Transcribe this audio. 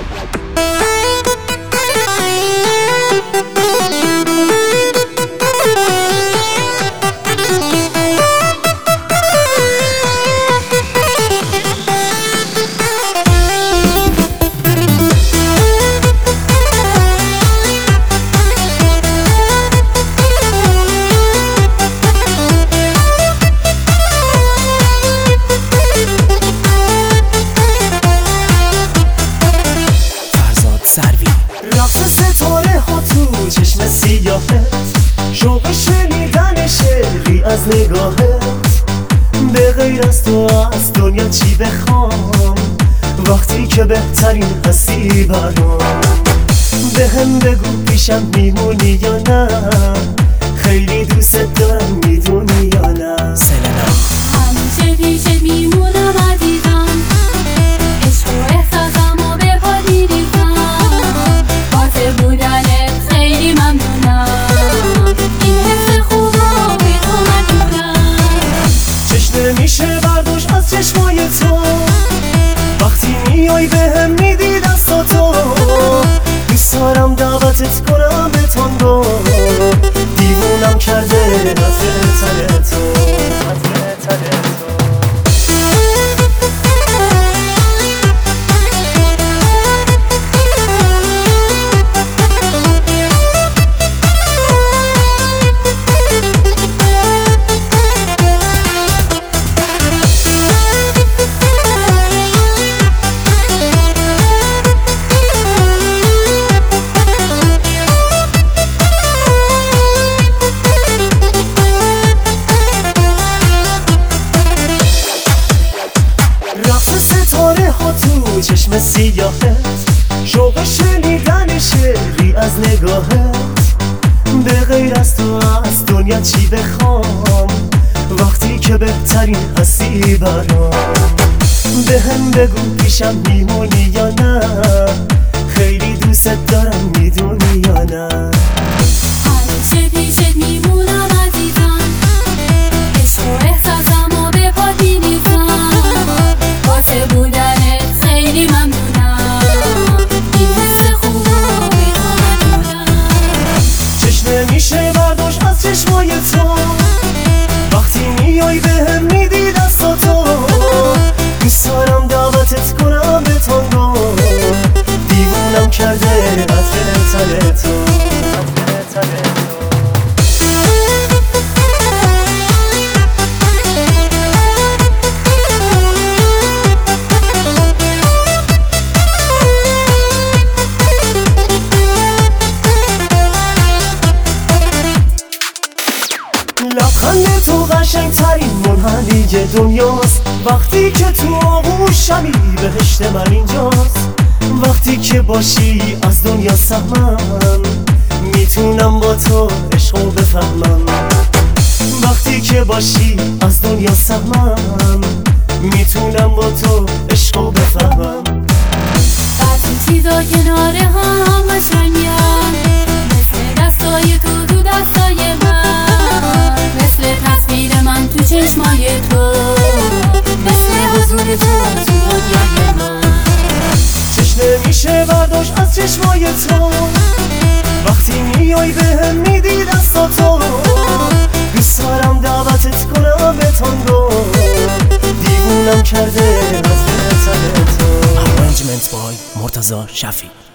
رقص ستاره ها تو چشم سیاهت، شوق شنیدن شعری از نگاهت. به غیر از تو از دنیا چی بخوام وقتی که بهترین هستی برام. به هم بگو پیشم میمونی یا نه، خیلی دوست دارم میدونی یا نه. سلنا همیشه پیشت میمونم عزیزم، عشق و احساسمو به پا دیدم. واسه بودنت خیلی ممنونم، این حس خوبو به تو مدونم. چشم نمیشه برداشت از چشمای تو، وقتی میای بهم میدی دستاتو. دوست دارم دعوتت کنم به تانگو، دیوونم کرده تن تو. رقص ستاره ها تو چشم سیاهت، شوق شنیدن شعری از نگاهت. به غیر از تو از دنیا چی بخوام وقتی که بهترین هستی برام. به هم بگو پیشم میمونی یا نه، خیلی دوست دارم میدونی یا نه. همیشه پیشت میمونم عزیزم، عشق و احساسمو به پا دیدم. واسه بودنت خیلی ممنونم، این حس خوبو به تو مدونم. چشم نمیشه برداشت از چشمای تو، وقتی میای بهم میدی دستاتو. دوست دارم دعوتت کنم به تانگو، دیوونم کرده تن تو. لبخند تو قشنگترین منحنی دنیاست، وقتی که تو آغوشمی بهشت من اینجاست. وقتی که باشی از دنیا سهمم، میتونم با تو عشقو بفهمم. وقتی که باشی از دنیا سهمم، میتونم با تو عشقو بفهمم. بعضی چیزا کنار هم قشنگن، مثل دستای تو دستای من، مثل تصویر من تو چشمای تو، مثل حضور تو دنیای من. چشم نمیشه برداشت از چشمای تو، وقتی میای بهم میدی دستاتو. دوست دارم دعوتت کنم به تانگو، دیوونم کرده تن تو. Arrangement by مرتضی شفیع.